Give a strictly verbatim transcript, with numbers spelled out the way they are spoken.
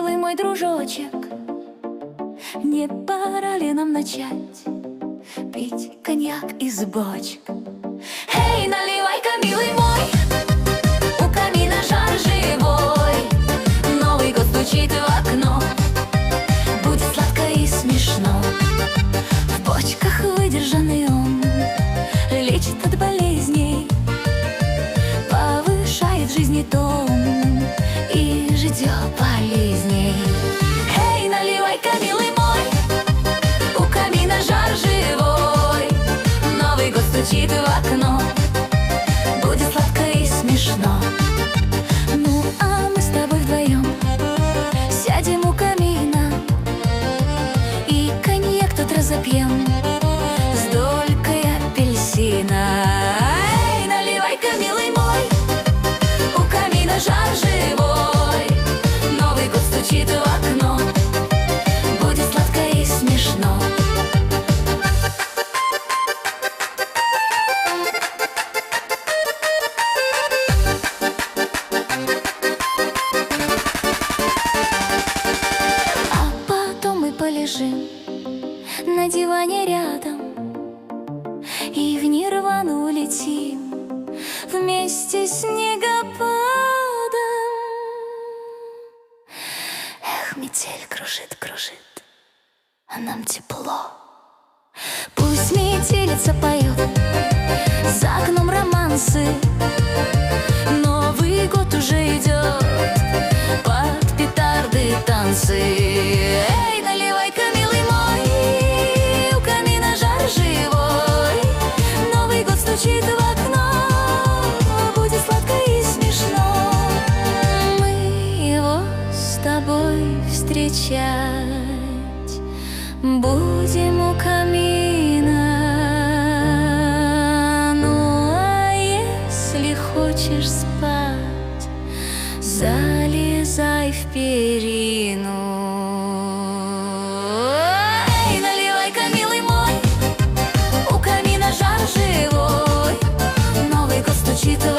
милый мой дружочек, не пора ли нам начать пить коньяк из бочек? Эй, наливай-ка, милый мой, у камина жар живой. Новый год стучит в окно, будет сладко и смешно. В бочках выдержанный он лечит от болезней, повышает в жизни тон и ждет болезней. Эй, наливай-ка, милый мой, у камина жар живой. Новый год стучит в окно, будет сладко и смешно. Ну, а мы с тобой вдвоем сядем у камина и коньяк тут разопьем с долькой апельсина. Эй, наливай-ка, милый мой, у камина жар живой. Новый год стучит в окно, будет сладко и смешно. А потом мы полежим на диване рядом и в нирвану улетим вместе с снегопадом. Эх, метель кружит, кружит, а нам тепло. Пусть метелица поет, за окном романсы. Новый год уже идет, под петарды танцы. Эй, наливай-ка, милый мой, у камина жар живой. Новый год стучит в окно, будет сладко и смешно. Мы его с тобой встречать будем у камина. Ну, а если хочешь спать, залезай в перину. Эй, наливай-ка, милый мой, у камина жар живой. Новый год стучит в